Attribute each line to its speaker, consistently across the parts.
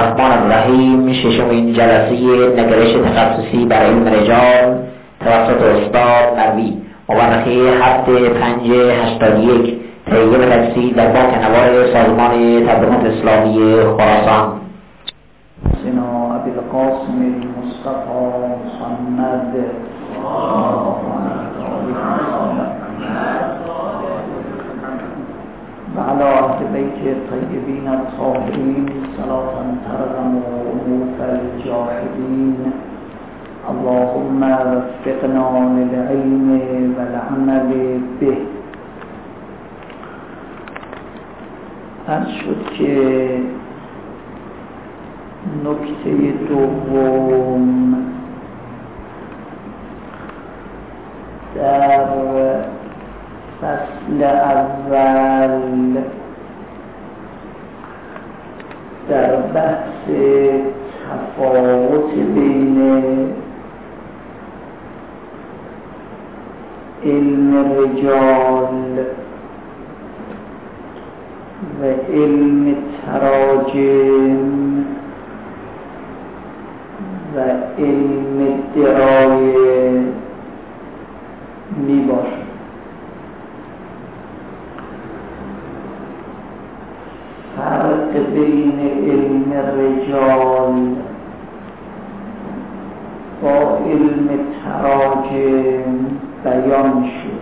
Speaker 1: الرحمن الرحیم. ششمین جلسه نگرش تخصصی برای علم رجال توسط استاد مروی مورخه 7/5/81 تهیه و تدریس در بانک نوار سازمان تبلیغات اسلامی خراسان.
Speaker 2: سنا ابی القاسم المصطفى محمد وعلى أهل بيت الطيبين الطاهرين صلاة ترغم أنوف الجاحدين. اللهم وفقنا للعلم والعمل به. عرض شد که نکته دوم در فصل اول در بحث تفاوت بین علم رجال و علم تراجم و علم درایه می باشد. فرق بین علم رجال با علم تراجم بیان شد.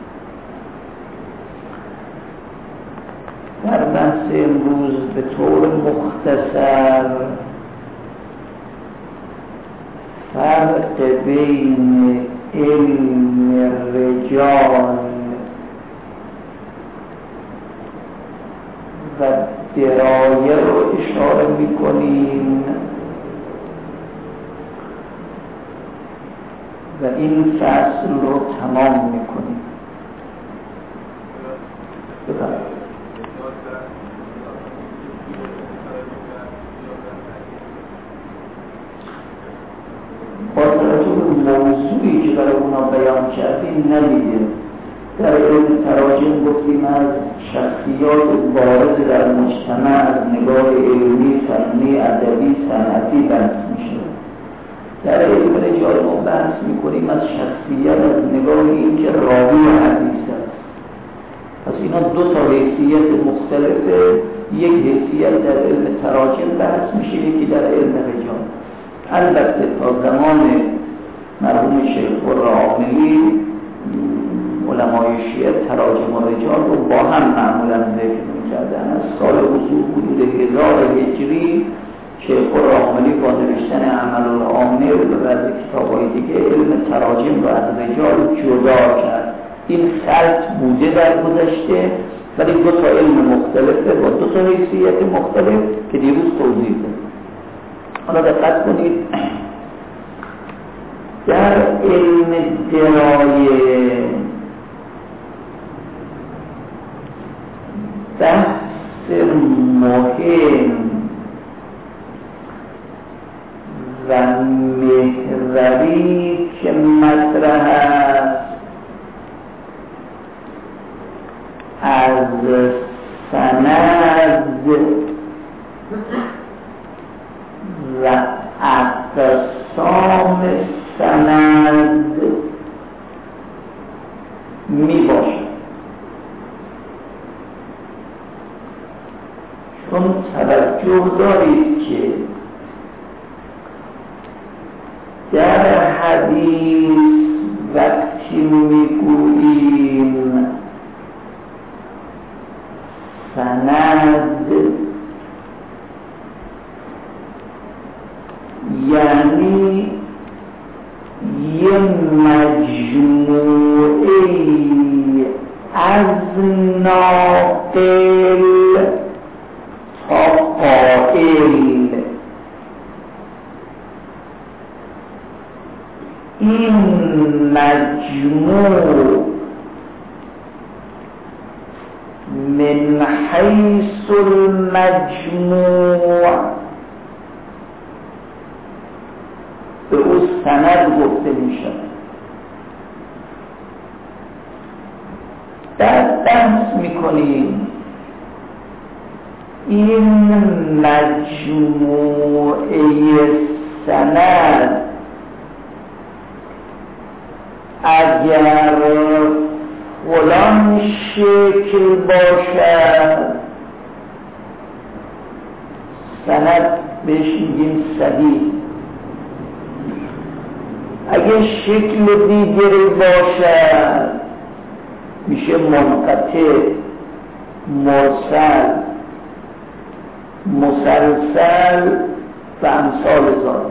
Speaker 2: در بحث امروز به طور مختصر فرق بین علم رجال و درایه رو اشاره می‌کنیم و این فصل رو تمام می‌کنیم. با توجه به موضوعی که برای اونا بیان کردیم ندیدیم. در علم تراجم گفتیم از شخصیات بارز در مجتمع از نگاه علمی، فنی، ادبی، صنعتی بحث میشه. در علم رجال ما بحث میکنیم از شخصیت از نگاه این که راوی حدیث است. پس اینا دو تا حیثیت مختلفه. یک حیثیت در علم تراجم بحث میشه، یکی در علم رجال. البته تا زمان مرحوم شیخ عاملی علمای شیعه تراجم و رجال رو با هم معمولا ذکر می‌کردن. از سال وضوع حدود 1000 هجری شیخ عاملی با نوشتن عمل العامه و بعضی کتاب‌های دیگه علم تراجم رو از رجال جدا کرد. این خلط بوده در گذشته، ولی دو تا علم مختلفه با دو تا حیثیت مختلف که دیروز توضیح دادم. حالا دقت کنید، در علم درایه بحث مهم و محوری که مطرح است از سند و اقسام سند می باشد. چون توجه دارید که در حدیث وقتی میگوییم سند یعنی یه مجموعی از ناقل تا قائل. این مجموع من حیث المجموع به او سند گفته می شود. در بحث می کنیم این مجموعه سند اگر فلان شکل باشد سند بهش میگیم صحیح، اگه شکل دیگری باشد میشه منقطع، مرسل، مسلسل و امثال ذلک.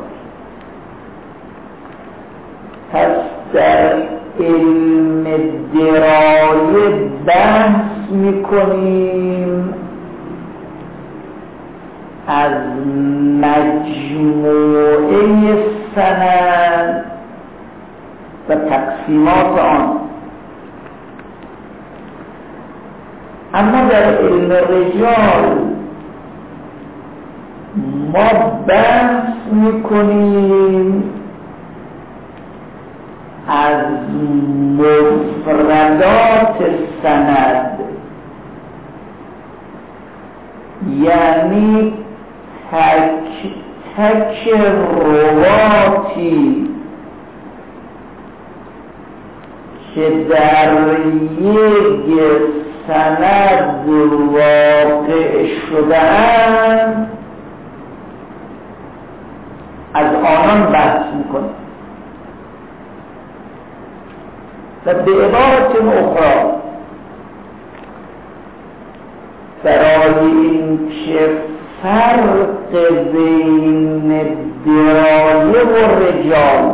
Speaker 2: پس در علم درایه بحث میکنیم از مجموعه سند و تقسیمات آن. اما در علم رجال ما بحث میکنیم از مفردات سند، یعنی تک رواتی که در یک سند واقع شده‌اند از آنان بحث میکنه. و به عبارت اخرى برای اینکه فرق بین درایه و رجال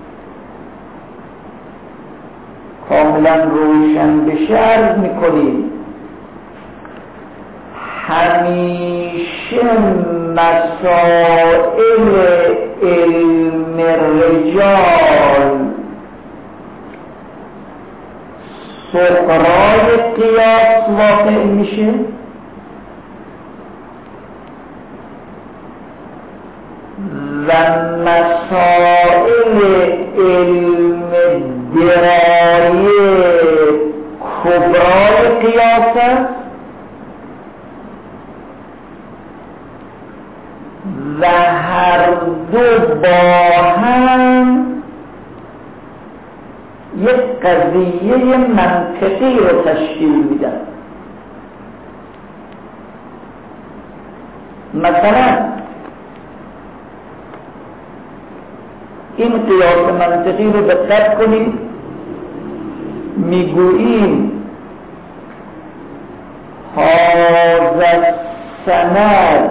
Speaker 2: کاملا روشن بشه عرض میکنیم همیشه مسائل علم رجال صغرای قیاس واقع میشه و مسائل علم درایه کبرای قیاس است و هر دو با هم یک قضیه منطقی رو تشکیل میدن. مثلا این قیاس منطقی رو دقت کنید، میگوییم هذا السند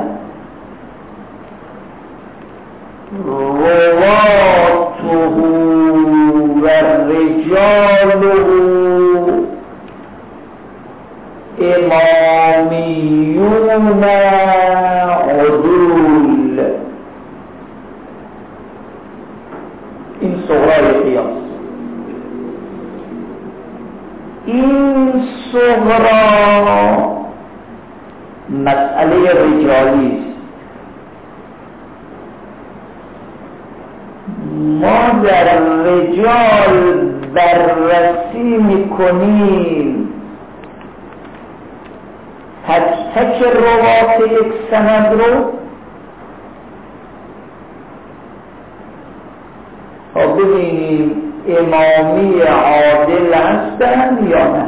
Speaker 2: رواته و رجاله امامیون عدول. این صغرای قیاس. این صغرا مسئله رجالی است. ما در رجال بررسی میکنیم تک روات یک سند رو تا ببینیم امامی عادل هستن یا نه.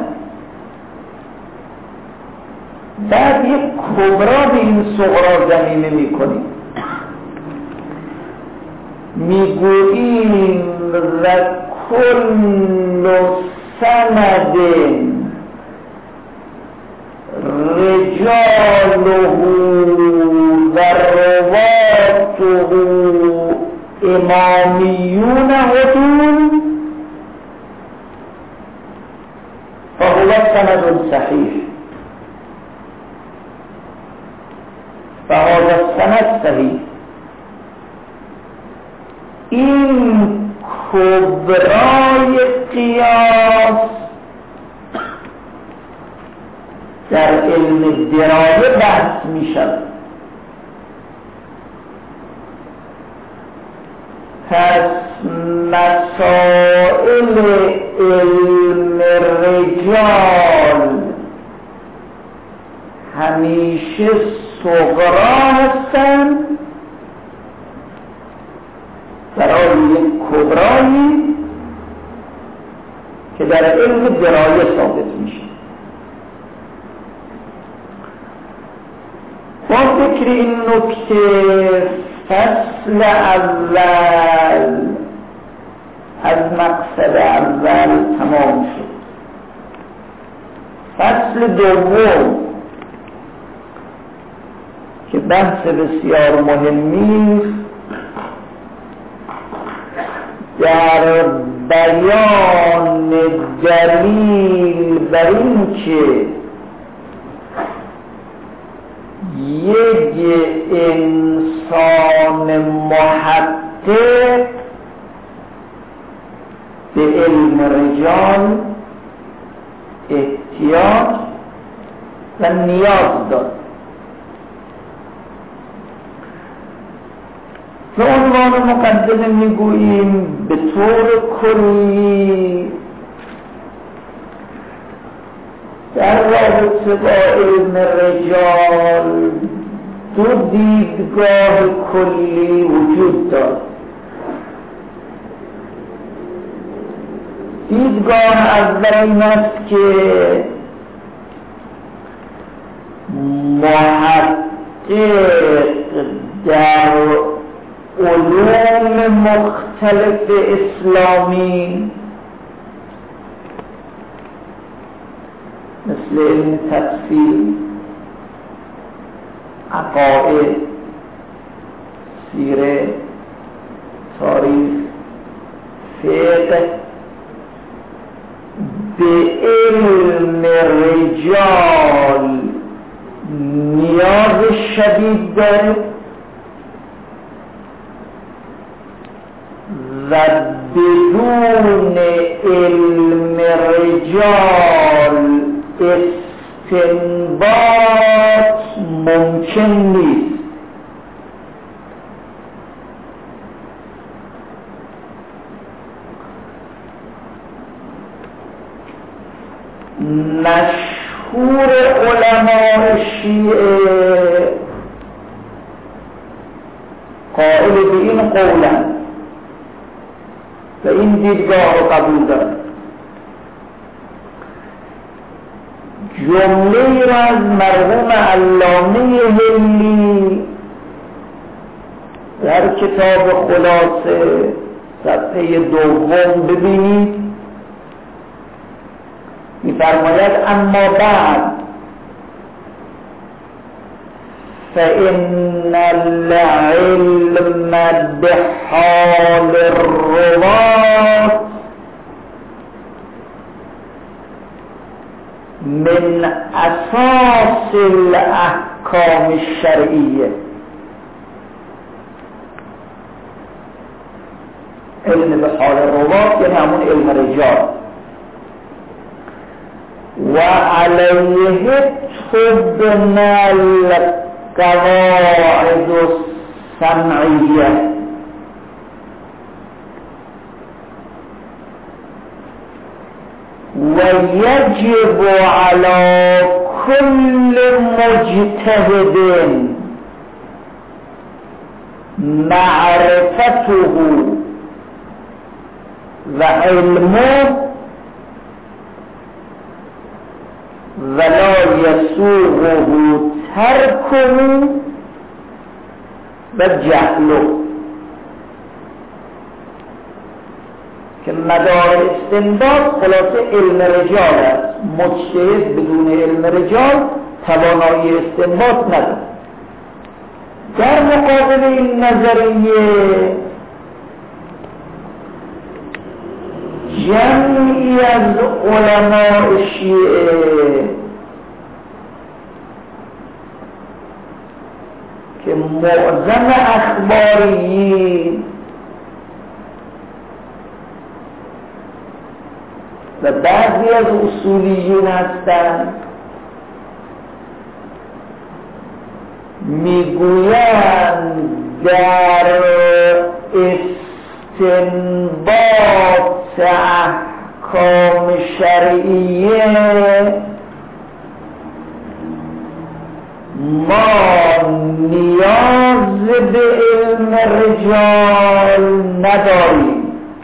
Speaker 2: بعد یک کبرا به این صغرا زمینه میکنیم، میگوییم و کل سند رجاله و رواته امامیون عدول فهو سند صحیح، فهذا السند صحیح. این کبرای قیاس در علم درایه بحث می شود. پس مسائل علم رجال همیشه صغرا هستن برای یک کبرایی که در علم درایه ثابت میشه. با ذکر این نکته فصل اول از مقصد اول تمام شد. فصل دوم که بحث بسیار مهمی در بیان دلیل بر این که یک انسان محقق به علم رجال احتیاج و نیاز دارد. به عنوان مقدمه میگوییم به طور کلی در رابطه با علم رجال دو دیدگاه کلی وجود دارد. دیدگاه اول این است که محقق در علوم مختلف اسلامی مثل علم تفسیر، عقاید، سیره، تاریخ، فقه به علم رجال نیاز شدید داره و بدون علم رجال استنباط ممکن نیست. مشهور علماء شیعه قائل به این قولند و این دیدگاه رو قبول دارد. جمله را از مرحوم علامه حلی در کتاب خلاصه صفحه دوم ببینید. می‌فرماید اما بعد فإن العلم بحال الرواة من اساس الاحکام الشرعیه. علم بحال الرواة یعنی همون علم رجال و علیه تبنى القواعد السمعیه ويجب على كل مجتهد معرفته وعلمه ولا يسوغه تركه وجهله. که مدار استنباط خلاصه علم رجال است. مجتهد بدون علم رجال توانایی استنباط ندارد. در مقابل این نظریه جمعی از علماء شیعه که معظم اخباریین و بعضی از اصولیین هستند میگویند در استنباط احکام شرعیه ما نیاز به علم رجال نداریم،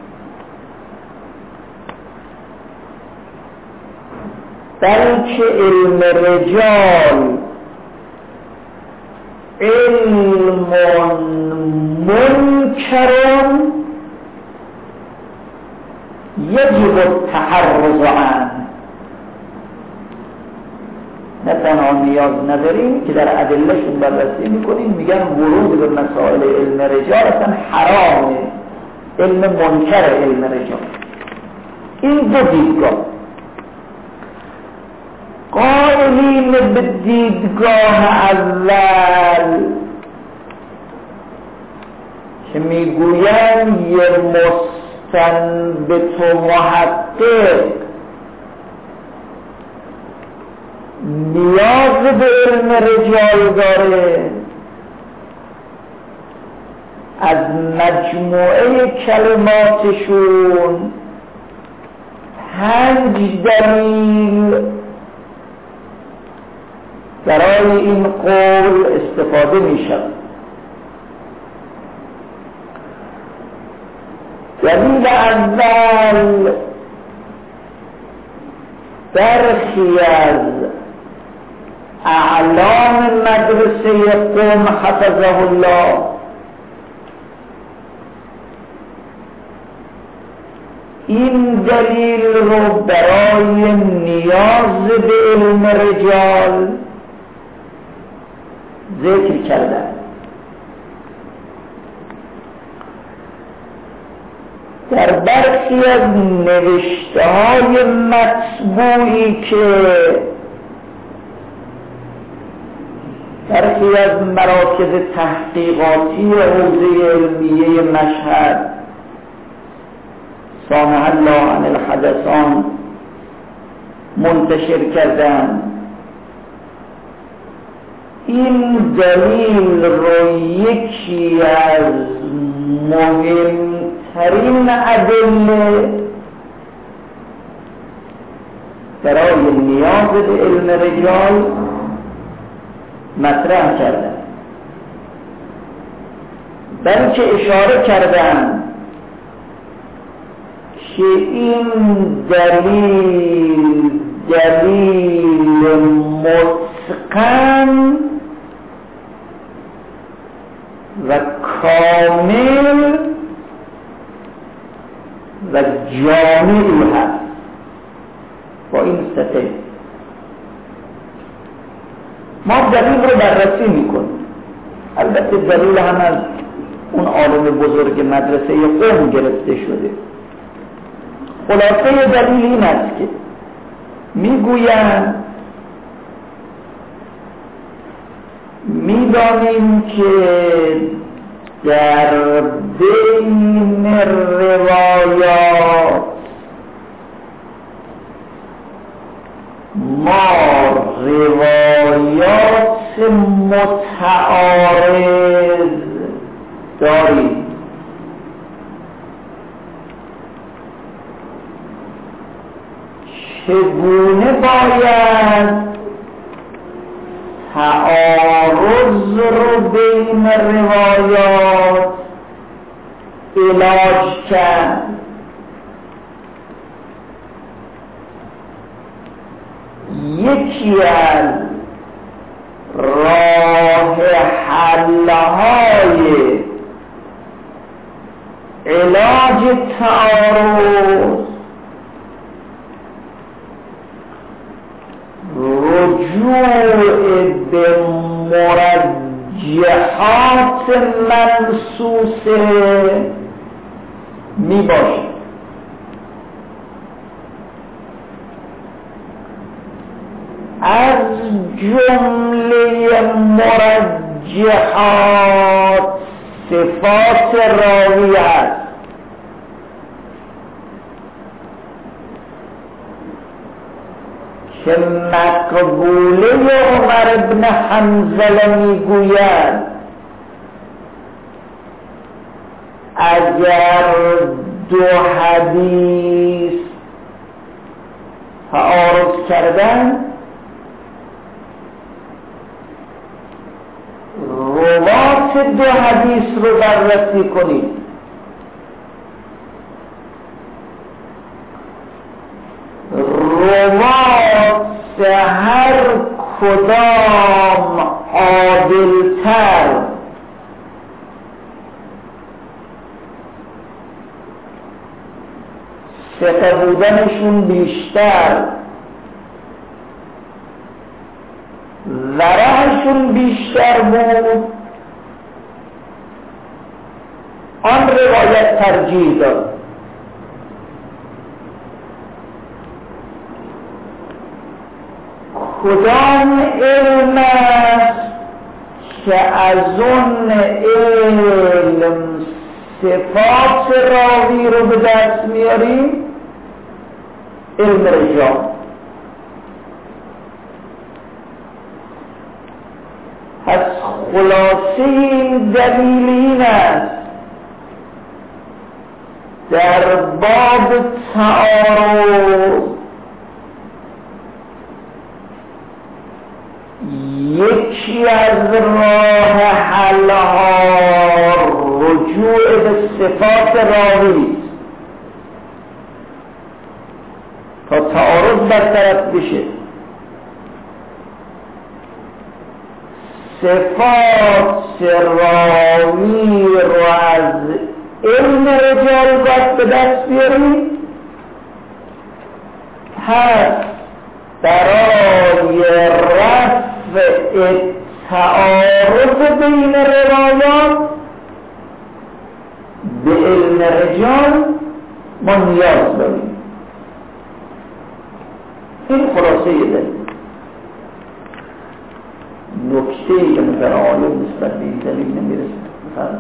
Speaker 2: بلکه علم رجال علم منکر یجب التحرز عنه. نه تنها نیاز نداریم که در ادلهشون بررسی میکنیم، میگن ورود به مسائل علم رجال اصلا حرامه، علم منکر علم رجال. این دو دیدگاه. قائلین به دیدگاه اول که میگوین یه مستنبط و محقق نیاز به علم رجال داره، از مجموعه کلماتشون 5 دلیل برای این قول استفاده می شود. دلیل اول، برخی از اعلام مدرسه قم حفظه الله این دلیل رو برای نیاز به علم رجال ذکر کردن. در برخی از نوشته‌های مطبوعی که برخی از مراکز تحقیقاتی حوزه علمیه مشهد سامح الله عن الحدثان منتشر کردن، این دلیل رو یکی از مهمترین ادله برای نیاز به علم رجال مطرح کردن، بلکه اشاره کردن که این دلیل متقن و کامل و جامعی هست. با این سطح ما دلیل رو بررسی میکنیم. البته دلیل هم از اون عالم بزرگ مدرسه قم گرفته شده. خلاصه دلیل این است که میگویند میدانیم که در بین روایات ما روایات متعارض داریم. چگونه باید تعارض رو بین روایات علاج کرد؟ یکی از راه حل‌های علاج تعارض رجوع به مرجحات منصوصه می باشد. از جمله مرجحات صفات راوی است که مقبوله عمر بن حنظله میگوید اگر 2 حدیث تعارض کردن دو حدیث رو بررسی کنید. روات هر کدام عادلتر، ثقه بودنشون بیشتر، ورعشون بیشتر بود، آن روایت ترجیح داد. کدام علم است که از اون علم صفات راوی رو به دست میاریم؟ علم رجال. از خلاصه این دلیل این است در باب تعارض یکی از راه حلها رجوع به صفات راوی تا تعارض برطرف بشه. صفات راوی رو از علم رجال باید به دست بیاریم، پس برای رفع تعارض بین روایات به علم رجال ما نیاز داریم. این خلاصه دلیل. نکته که مثل عالم نسبت به این دلیل نمیرسه. مثلا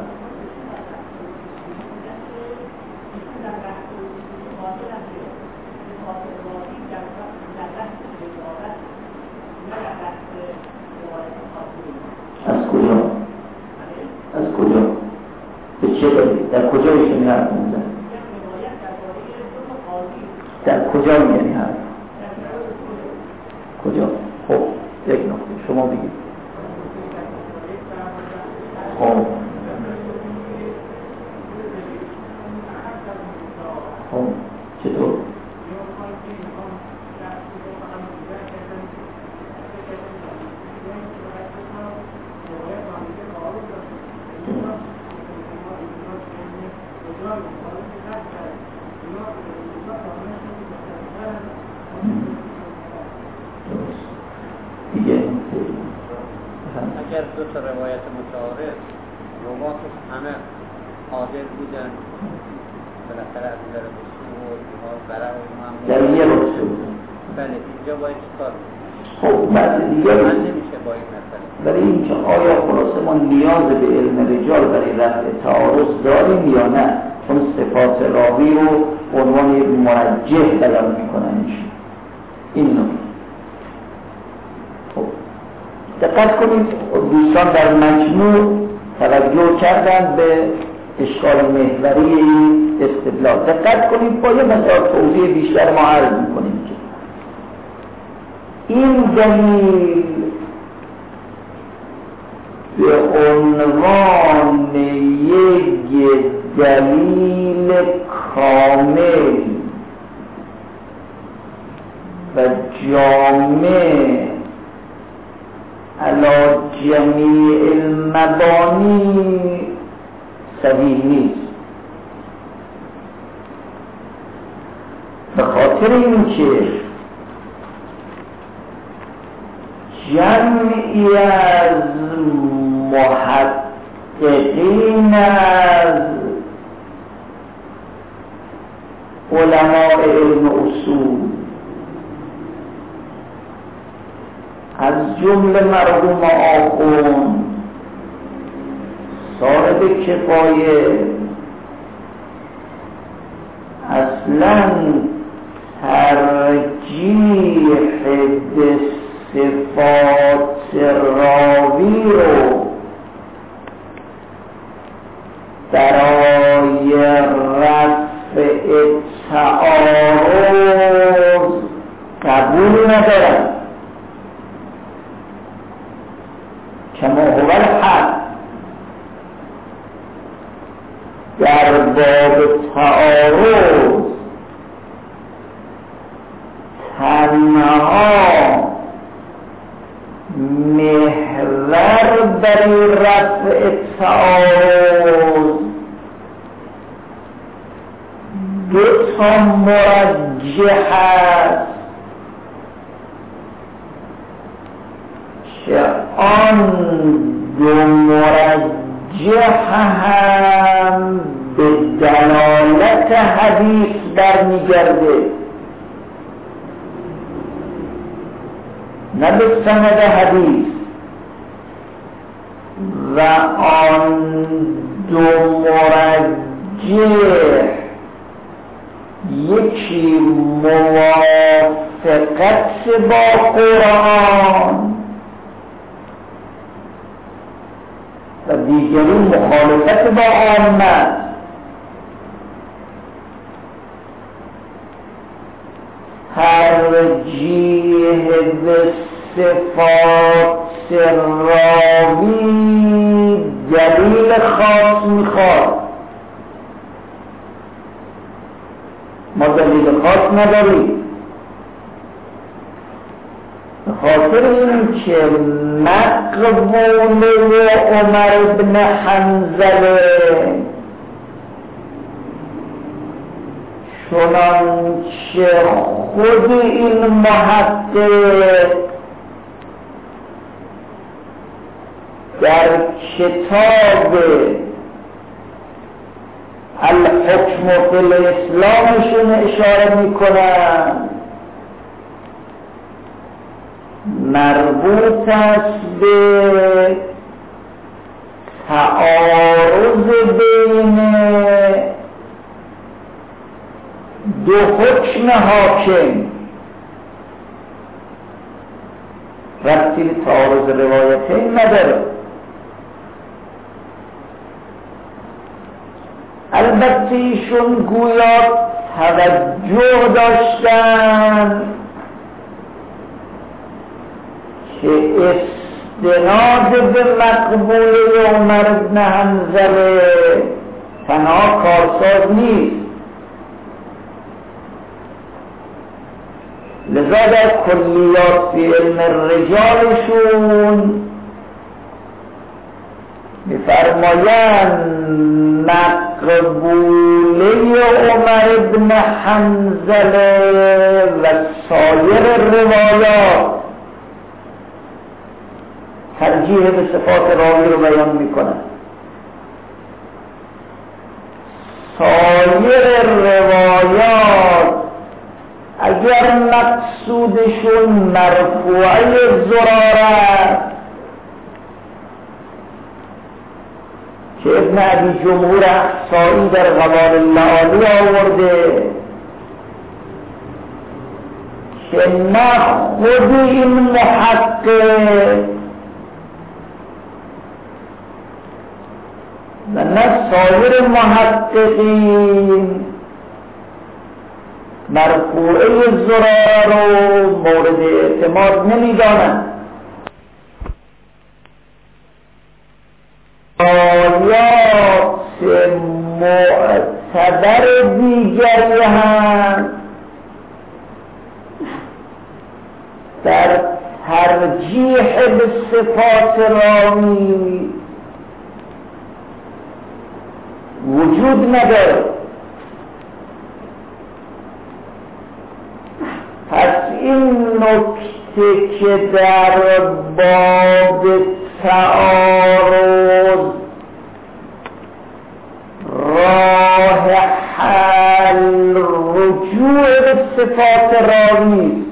Speaker 2: از کجا؟ از کجا؟ به چه دلیل؟ در کجا ایشون حرف میزنه؟ در کجا میگنی حرف؟ کجا؟ خب یک نکته شما بگید. خب چطور؟
Speaker 3: اگر دو تا روایت متعارض رواتش همه عادل بودن بالاخره از نظر رسول و برای ما
Speaker 2: در یه رسول
Speaker 3: بله اینجا باید چیکار
Speaker 2: خب بعد دیگه
Speaker 3: من نمیشه با این مسئله
Speaker 2: برای اینکه آیا خلاصه ما نیاز به علم رجال برای رفع تعارض داریم یا نه، چون صفات راوی رو عنوان یک مرجح بیان میکنن. این نکته دقت کنید. دوستان در مجموع توجه کردن به اشکال محوری این استدلال. دقت کنید با یه مثال توضیح بیشتر ما عرض میکنیم که این دلیل به عنوان یک دلیل کامل و جامع علی جمیع المبانی صحیح نیست. به خاطر اینکه جمعی از محققین از علماء علم اصول از جمله مرحوم آخوند صاحب کفایه اصلا ترجیح به صفات راوی رو برای رفع تعارض قبول ندارد. کما هو الحق در باب تعارض تنها محور برای رفع تعارض دو تا مرجح است که آن دو مرجح هم به دلالت حدیث برمیگرده، نه به سند حدیث، و آن دو مرجح یکی موافقت با قرآن و دیگری مخالفت با عامه. ترجیح به صفات راوی دلیل خاص میخواد، ما دلیل خاص نداریم، به خاطر این که مقبوله عمر بن حنظله چنانچه خود این محقق در کتاب الحکم فی الاسلامشون اشاره میکنن، مربوط است به تعارض بین دو حکم حاکم، ربطی به تعارض روایتین نداره. البته ایشون گویا توجه داشتن که استناد به مقبوله عمر بن حنظله تنها کارساز نیست، لذا در کلیات فی علم الرجالشون می‌فرمایند مقبوله عمر بن حنظله و سایر روایات ترجیح به صفات راوی رو بیان میکنند. سایر روایات اگر مقصودشون مرفوعه زراره که ابن ابی جمهور احصایی در غوال المعانی آورده که نه خود این محقق و نه سایر محققین مرفوعه زراره رو مورد اعتماد نمی‌دانند. آیات معتبر دیگری هم در ترجیح به صفات راوی وجود نداره. پس این نکته که در باب تعارض راه حل رجوع به صفات راوی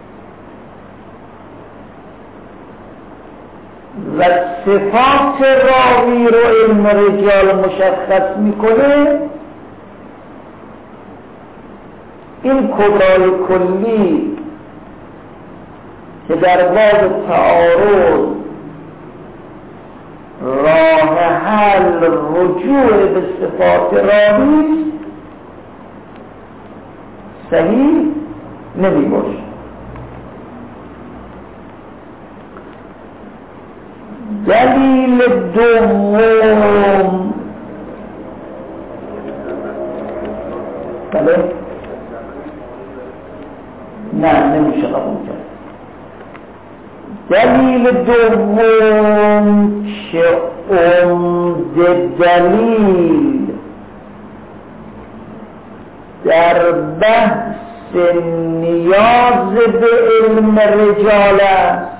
Speaker 2: و صفات راوی رو علم رجال مشخص میکنه، این کبرای کلی که در باب تعارض راه حل رجوع به صفات راوی صحیح نمی باشه. دلیل دوم بله؟ نه نمیشه قبول کرد. دلیل دوم که عمده دلیل در بحث نیاز به علم رجال است،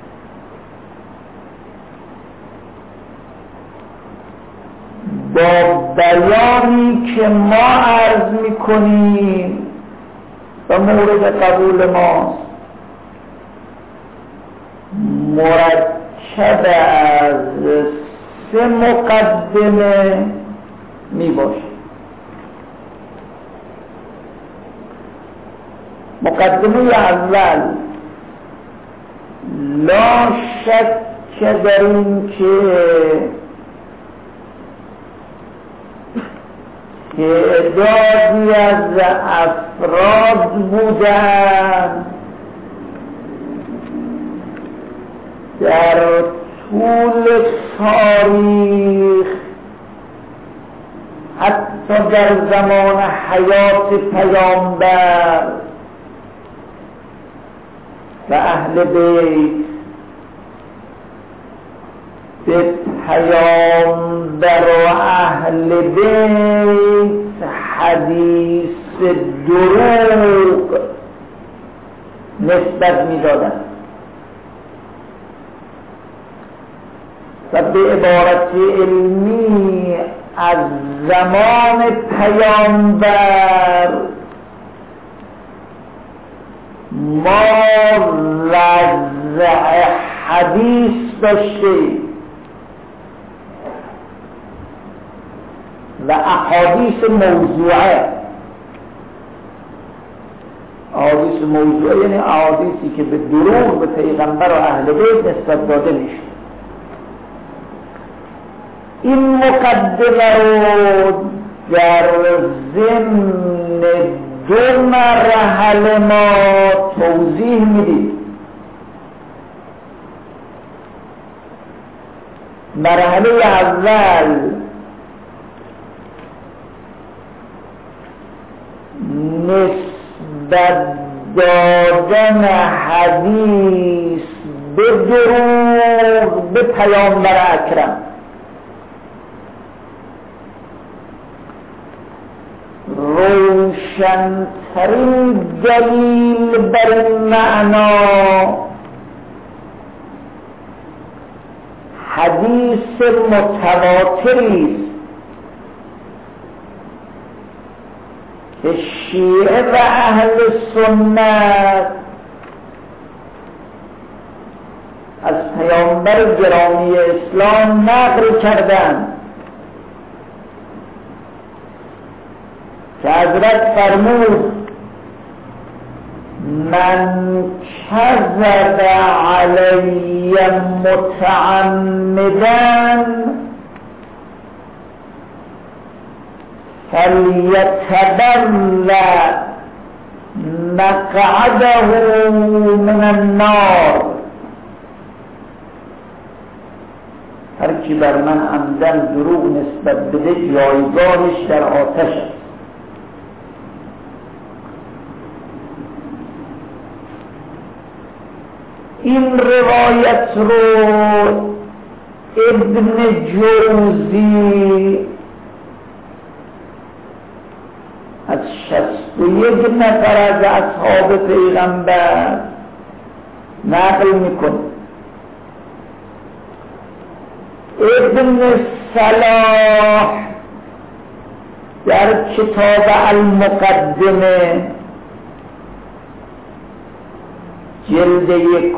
Speaker 2: با بیانی که ما عرض میکنیم و مورد قبول ماست، مرکب از 3 مقدمه می باشه. مقدمه اول لا شک در این که تعدادی از افراد بودند در طول تاریخ، حتی در زمان حیات پیامبر و اهل بیت، به پیامبر و اهل بیت حدیث دروغ نسبت می‌دادند و به عبارت علمی از زمان پیامبر ما وضع حدیث داشتیم و احادیث موضوعه. احادیث موضوعه یعنی احادیثی که به دروغ به پیغمبر و اهل بیت نسبت داده میشه. این مقدمه رو در ضمن 2 مرحله ما توضیح میدیم. مرحله اول نسبت دادن حدیث به دروغ به پیامبر اکرم. روشن‌ترین دلیل بر این معنا حدیث متواتری است که شیعه و اهل سنت از پیامبر گرامی اسلام نقل کردند که حضرت فرمود من کذب علی متعمدا فلیتبوأ مقعده من النار. هر کی بر من عمدن دروغ نسبت بده جایگاهش در آتش است. این روایت رو ابن جوزی از 61 نفر از اصحاب پیغمبر نقل میکنه. ابن صلاح در کتاب المقدمه جلد 1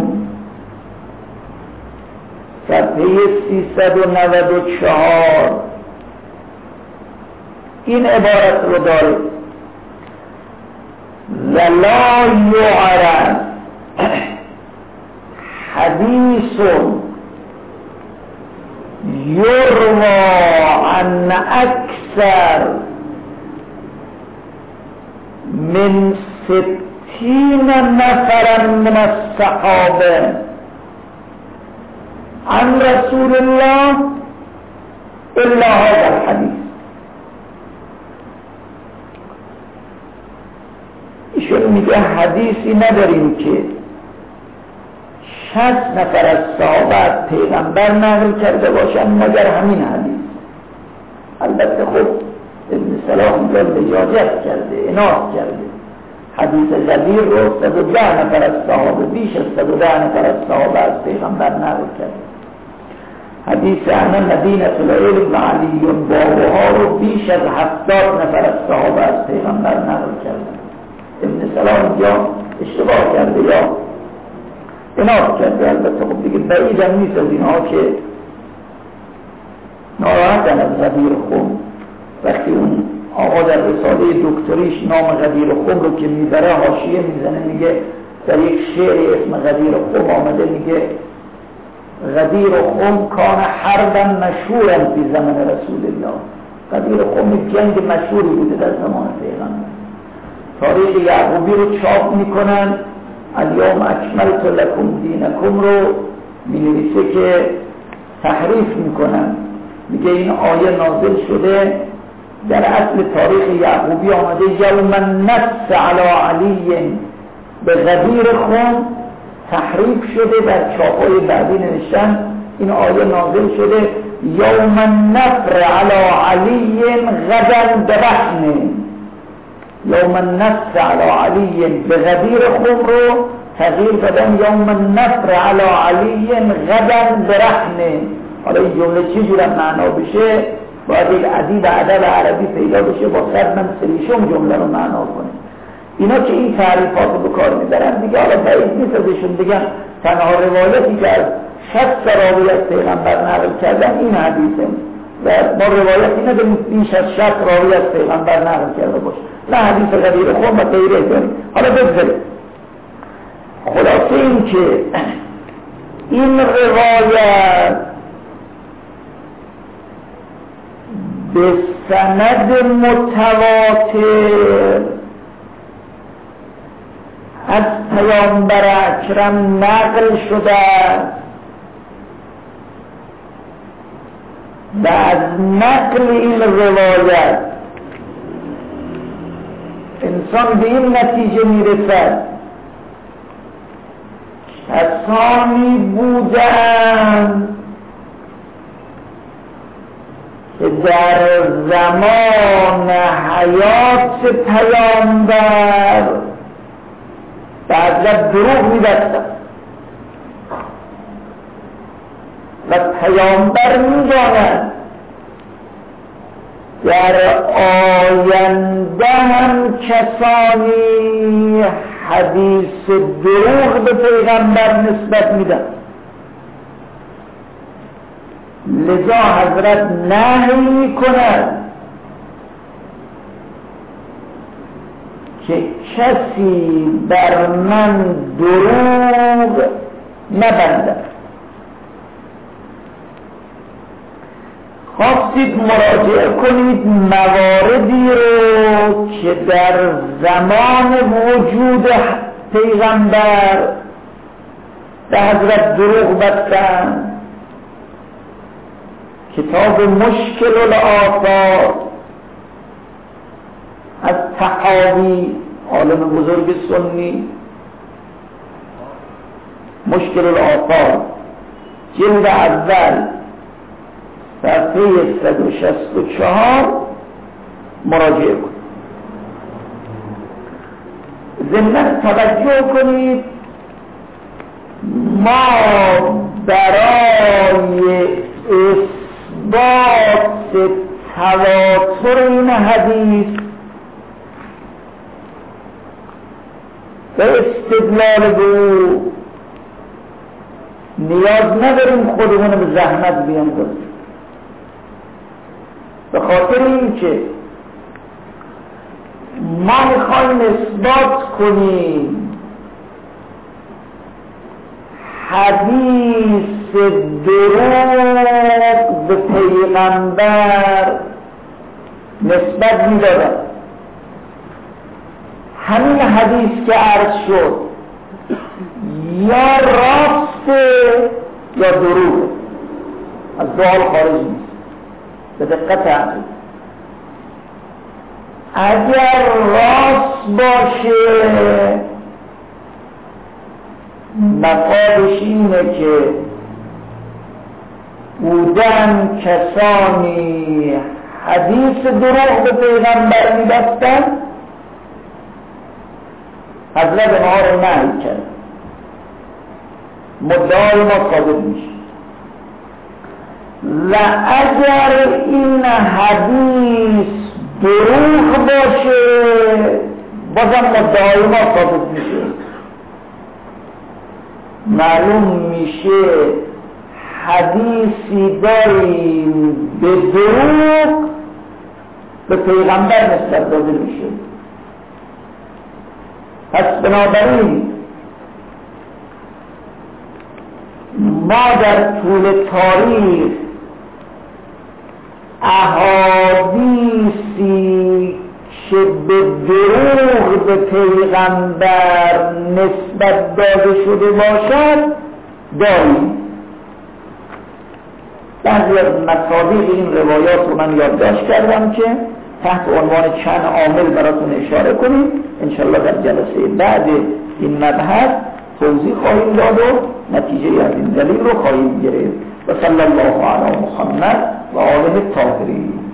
Speaker 2: صفحه 394 این عبارت رو داره: ولا یعرف حدیث یروى عن اکثر من 60 نفرا من الصحابه عن رسول الله الا هذا الحديث. ایشون میگه حدیثی نداریم که 60 نفر از صحابه از پیغمبر نقل کرده باشن مگر همین حدیث. البته خب ابن سلام اینجا لجاجت کرده، عناد کرده. حدیث غدیر رو 110 نفر از صحابه، بیش از 110 نفر از صحابه از پیغمبر نقل کرده. حدیث انا مدینه العلم و علی بابها رو بیش از 70 نفر از صحابه از پیغمبر نقل کرده. ابن سلام اینجا اشتباه کرده یا عناد کرده. البته خب دیگه بعید هم نیست از اینها که ناراحتن از غدیر خم. وقتی اون آقا در رساله دکتریش نام غدیر خم رو که میبره حاشیه میزنه، میگه در یک شعر اسم غدیر خم آمده، میگه غدیر خم کان حربا مشهورا فی زمن رسول الله. غدیر خم جنگ مشهوری بوده در زمان پیغمبر. تاریخ یعقوبی رو چاپ میکنن، الیوم اکملت لکم دینکم رو مینویسه که تحریف میکنن. میگه این آیه نازل شده در اصل تاریخ یعقوبی آمده یوم النص علی علی به غدیر خم، تحریف شده در چاپای بعدی نوشتن این آیه نازل شده یوم النصر علی علی غدا برهن. یوم النصر علی علی به غدیر خم رو تغییر دادن یوم النصر علی علی غدا برهن. حالا این جمله چه جور معنا بشه باید یک ادیب ادب عربی پیدا بشه با صد من سریشم جمله رو معنا کنه. اینا که این تعریفات رو به کار میبرن دیگه حالا بعید نیست ازشون بگن تنها روایتی که از 60 راوی از پیغمبر نقل کردن این حدیثه و ما روایتی نداریم بیش از 60 راوی از پیغمبر نقل کرده باشه. نه حدیث غدیر خم و غیره داریم. حالا بگذاریم خلاصه این که این روایت به سند متواتر از پیامبر اکرم نقل شده و از نقل این روایت انسان به این نتیجه میرسد کسانی بودند که در زمان حیات پیامبر بعد دروغ می‌بستند و پیامبر می‌داند در آینده هم کسانی حدیث دروغ به پیغمبر نسبت میدن. لذا حضرت نهی میکند که کسی بر من دروغ نبندد. خواستید مراجعه کنید مواردی رو که در زمان وجود پیغمبر به حضرت دروغ بستند. کتاب مشکل الآثار از طحاوی عالم بزرگ سنی، مشکل الآثار جلد اول صفحه 164 مراجعه کنید. ضمن توجه کنید ما برای اثبات تواتر این حدیث و استدلال به نیاز نداریم خودمون به زحمت بیاندازیم. به خاطر این که ما میخوایم اثبات کنیم حدیث دروغ به پیغمبر نسبت میدادن. همین حدیث که عرض شد یا راسته یا دروغ، از سوال خارج نیست. به دقت عقل اگر راست باشه مقالش اینه که بودن کسانی حدیث دروغ به پیغمبر می‌بستن، حضرت ما رو نهی کرد، مدعای ما ثابت میشه. و اگر این حدیث دروغ باشه بازم مدعای ما ثابت میشه. معلوم میشه حدیثی داریم به دروغ به پیغمبر نسبت داده میشه. پس بنابراین ما در طول تاریخ احادیثی که به دروغ به پیغمبر نسبت داده شده باشد داریم. بعضی از مصادیق این روایات رو من یادداشت کردم که تحت عنوان چند عامل براتون اشاره کنیم. انشالله در جلسه بعد این مبحث توضیح خواهیم داد و نتیجه از این دلیل رو خواهیم گرفت. و صلی الله علی محمد و آله الطاهرین.